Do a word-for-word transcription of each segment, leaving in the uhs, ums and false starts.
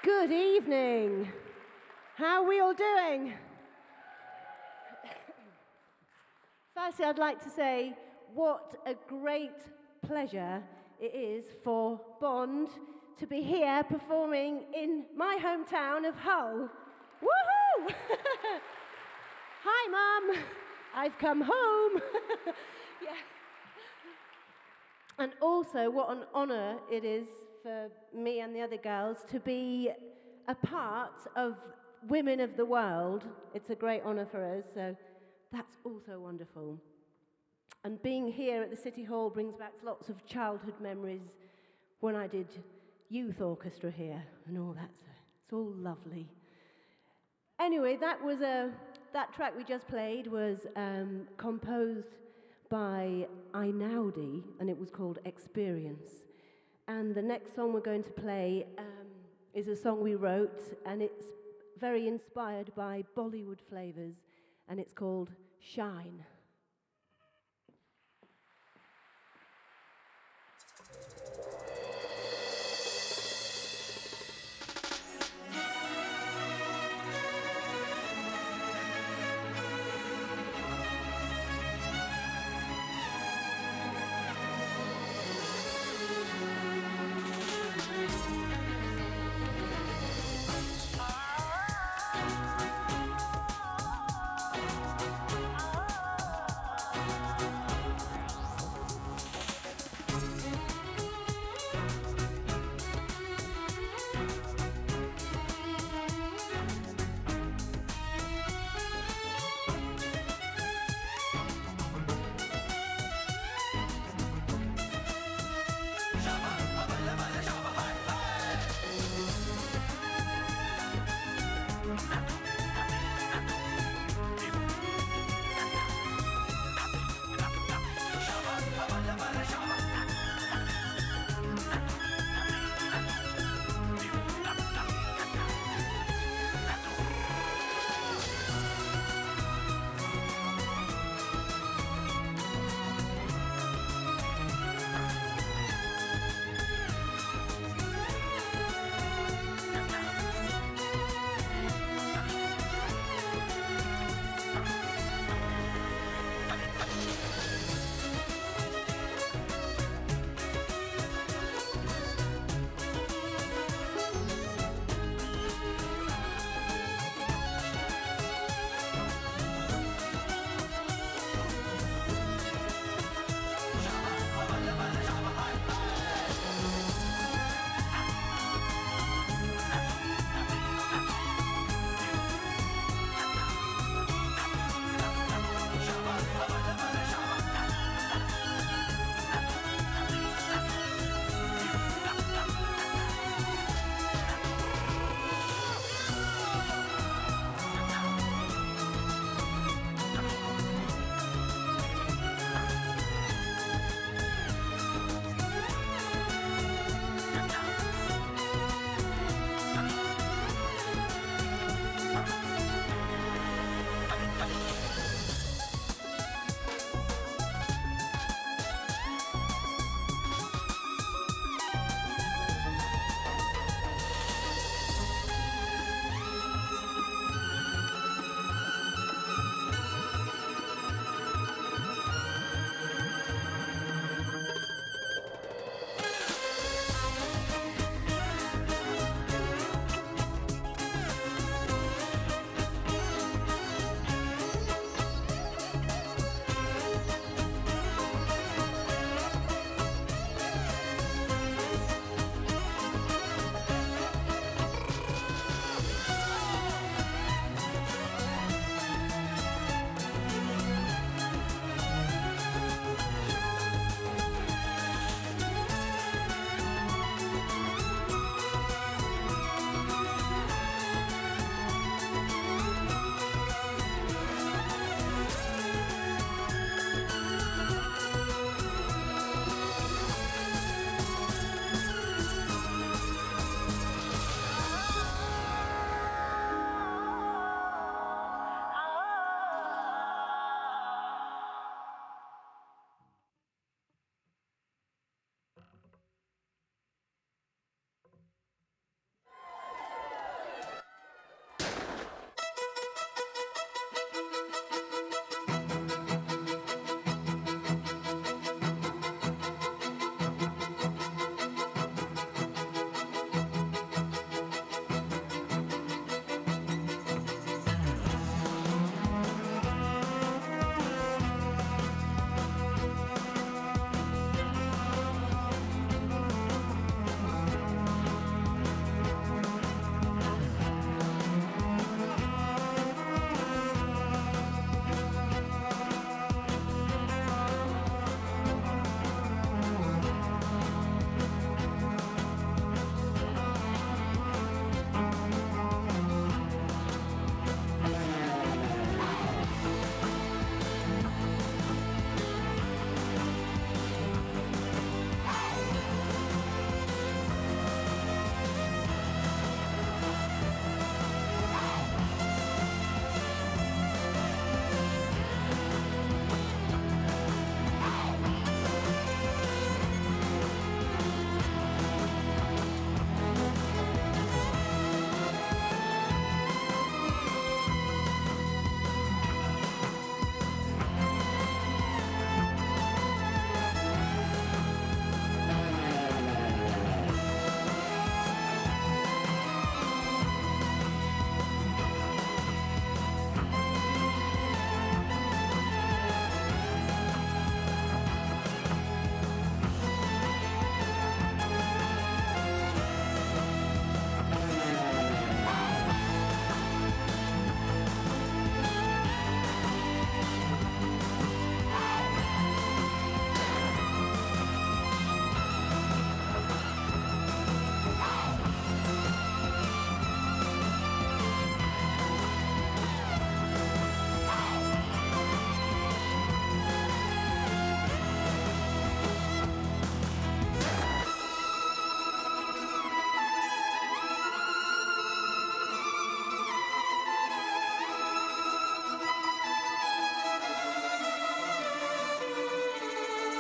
Good evening. How are we all doing? Firstly, I'd like to say what a great pleasure it is for Bond to be here performing in my hometown of Hull. Woohoo! Hi, Mum. I've come home. Yeah. And also, what an honour it is for me and the other girls to be a part of Women of the World. It's a great honour for us, so that's also wonderful. And being here at the City Hall brings back lots of childhood memories when I did youth orchestra here and all that. So it's all lovely. Anyway, that was a that track we just played was um, composed by Einaudi, and it was called Experience. And the next song we're going to play um, is a song we wrote, and it's very inspired by Bollywood flavours, and it's called Shine.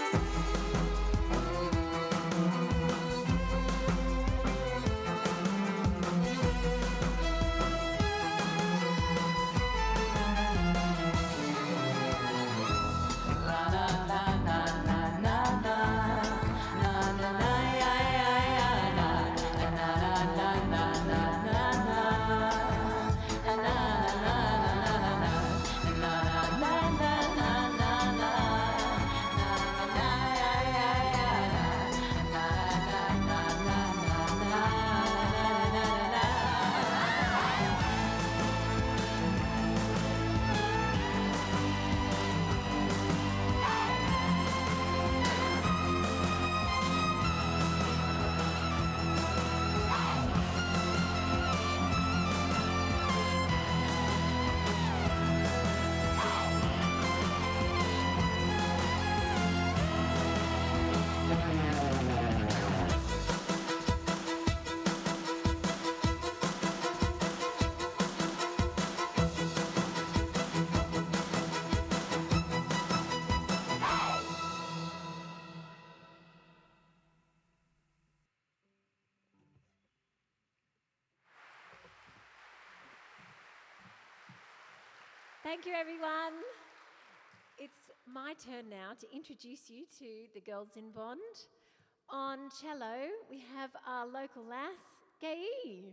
Thank you, everyone. It's my turn now to introduce you to the Girls in Bond. On cello, we have our local lass, Gaye.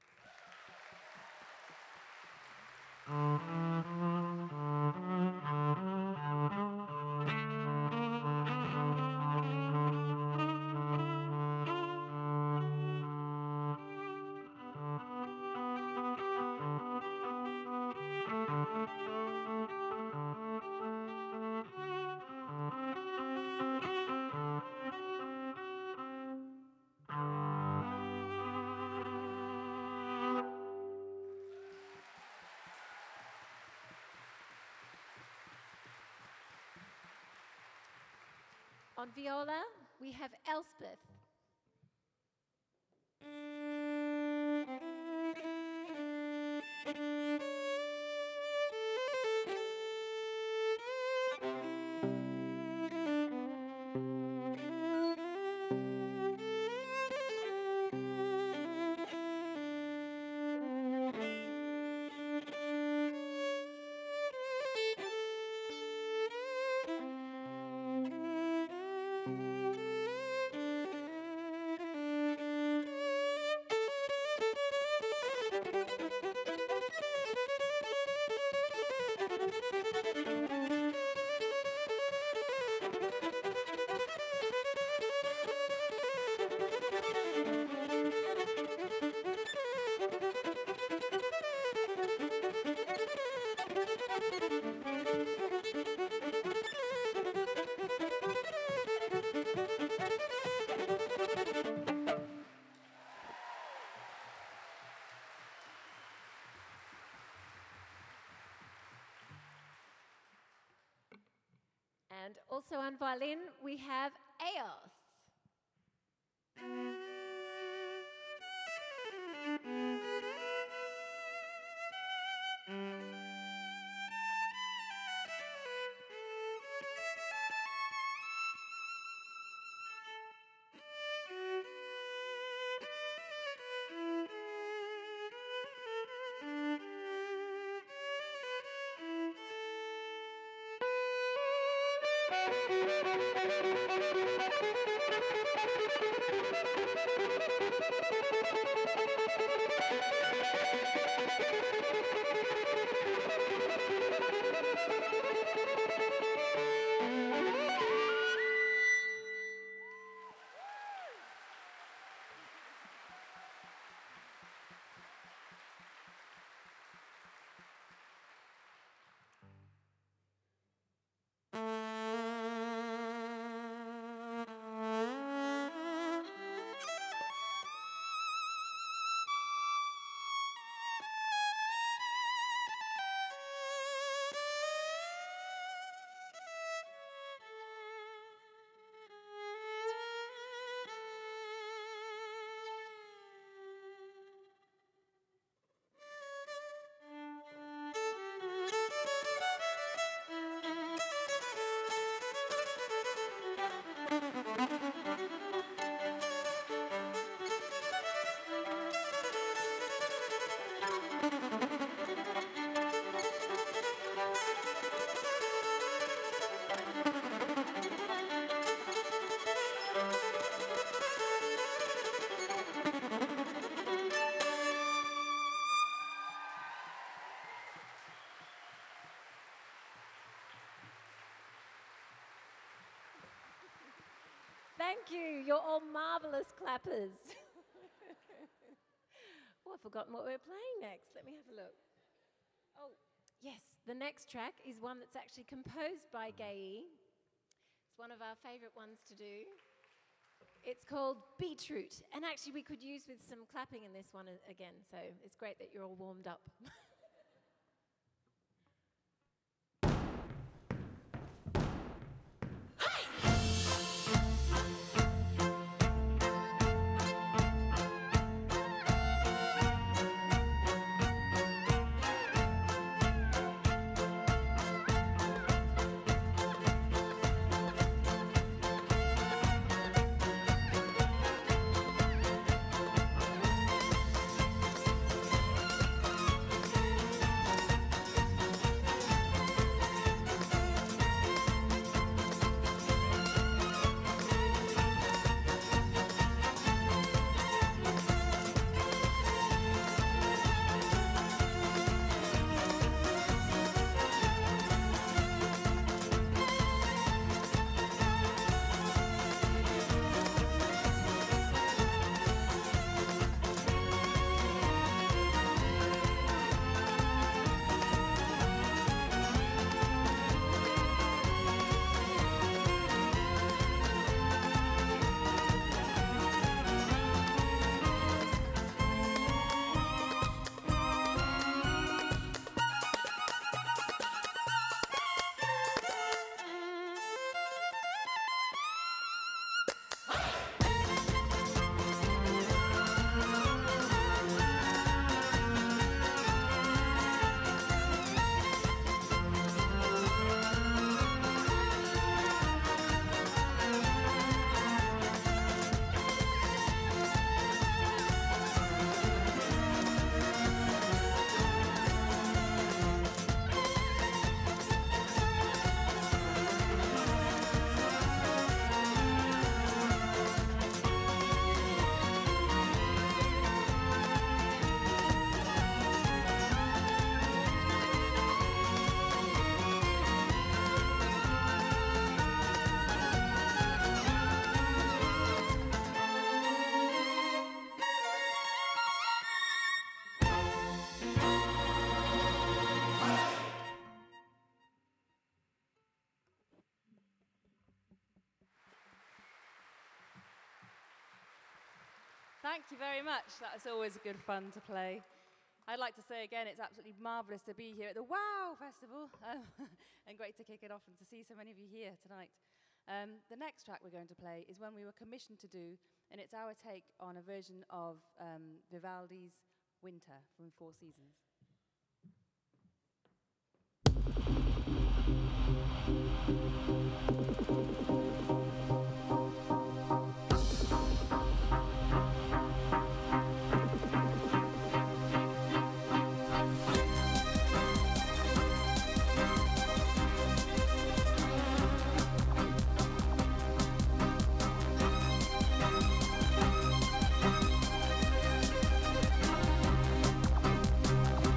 On viola, we have Elspeth. And also on violin, we have Eos. Thank you. You're all marvellous clappers. Oh, I've forgotten what we're playing next. Let me have a look. Oh, yes. The next track is one that's actually composed by Gaye. It's one of our favourite ones to do. It's called Beetroot. And actually, we could use with some clapping in this one again. So it's great that you're all warmed up. Thank you very much. That was always good fun to play. I'd like to say again, it's absolutely marvellous to be here at the WOW Festival, um, and great to kick it off and to see so many of you here tonight. Um, the next track we're going to play is one we were commissioned to do, and it's our take on a version of um, Vivaldi's Winter from Four Seasons. Thank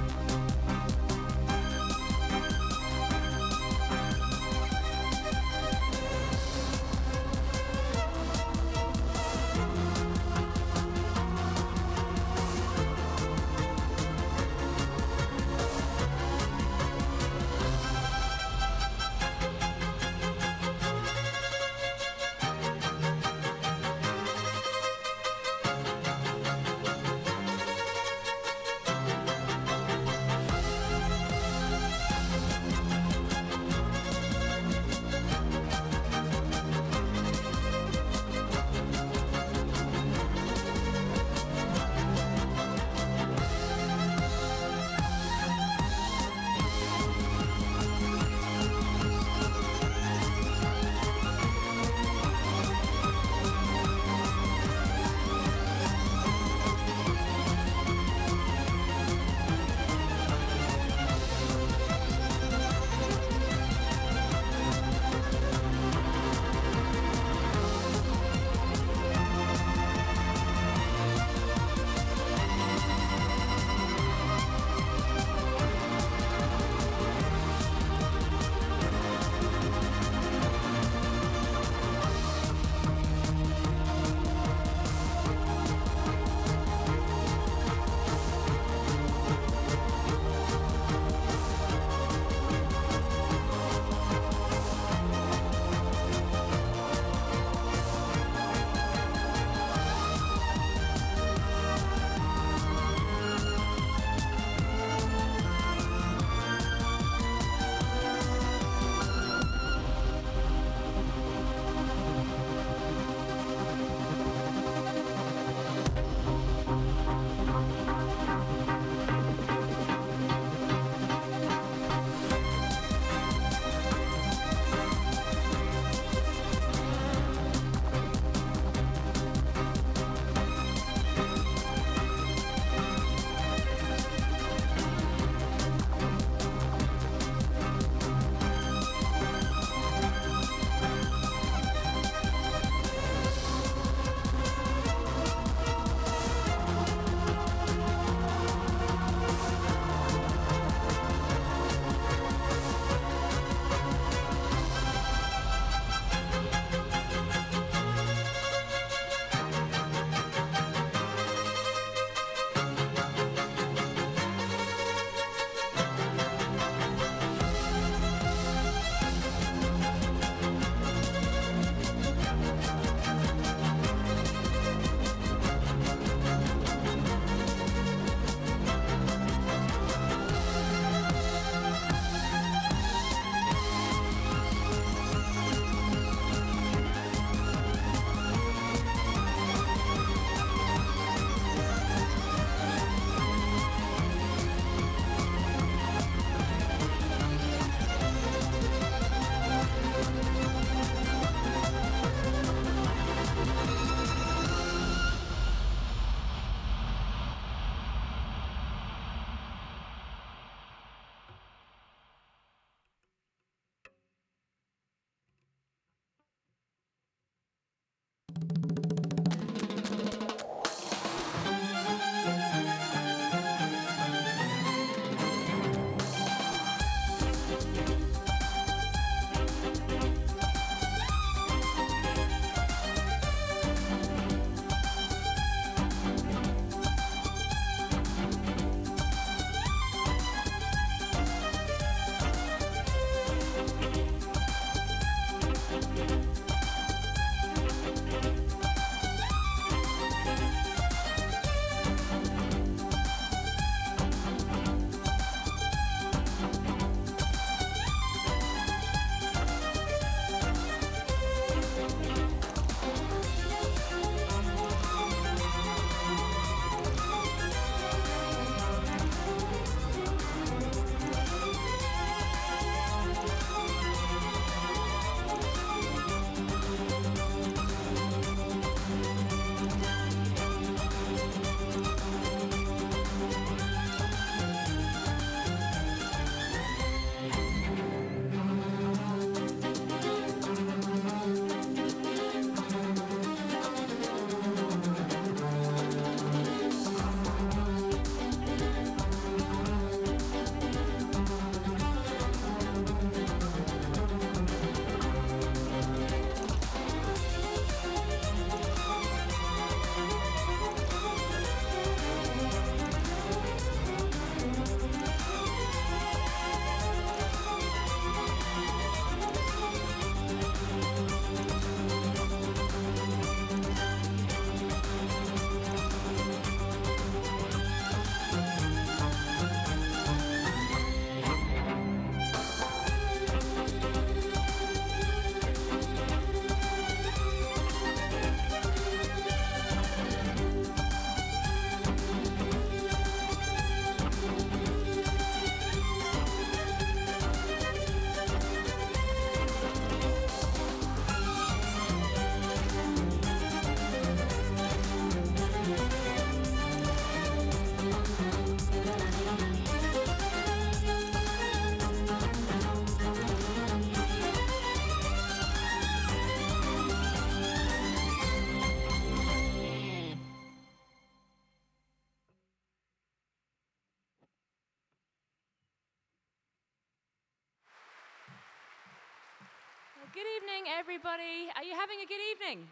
Good evening, everybody. Are you having a good evening?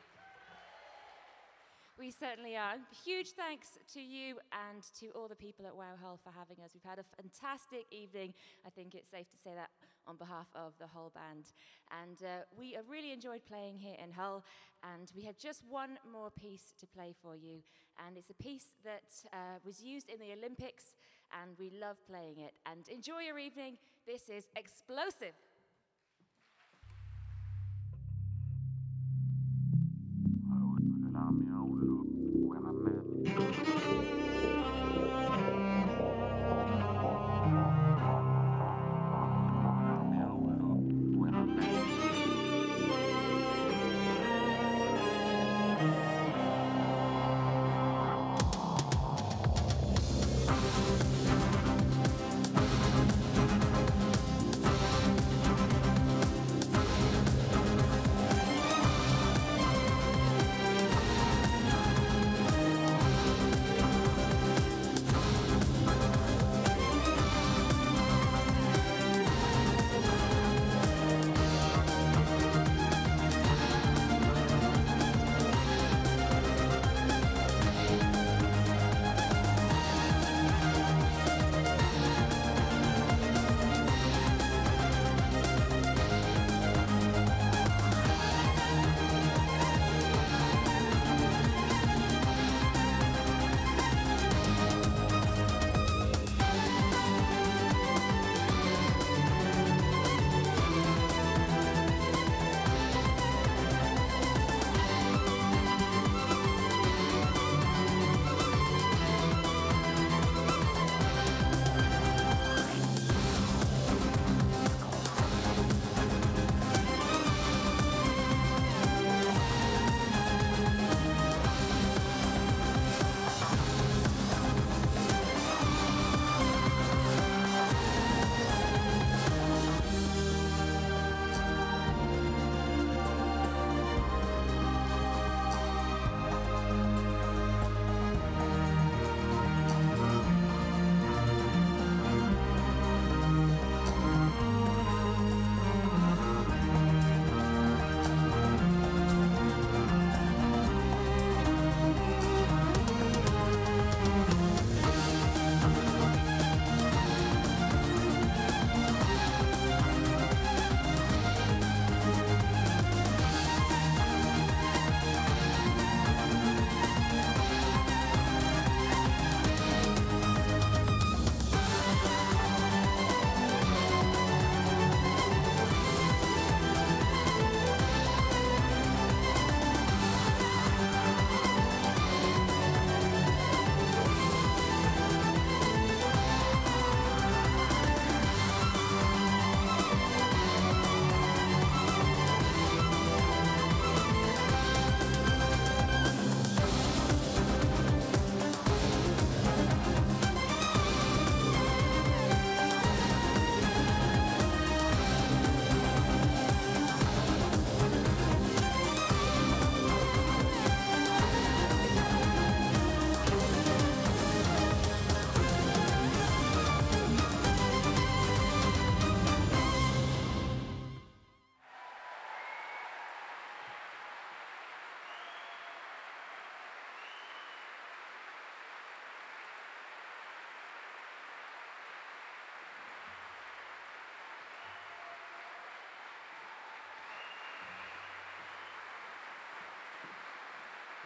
We certainly are. Huge thanks to you and to all the people at Wow Hull for having us. We've had a fantastic evening. I think it's safe to say that on behalf of the whole band. And uh, we have really enjoyed playing here in Hull. And we have just one more piece to play for you. And it's a piece that uh, was used in the Olympics. And we love playing it. And enjoy your evening. This is Explosive.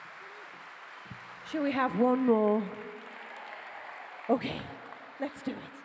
Shall we have one more? Okay, let's do it.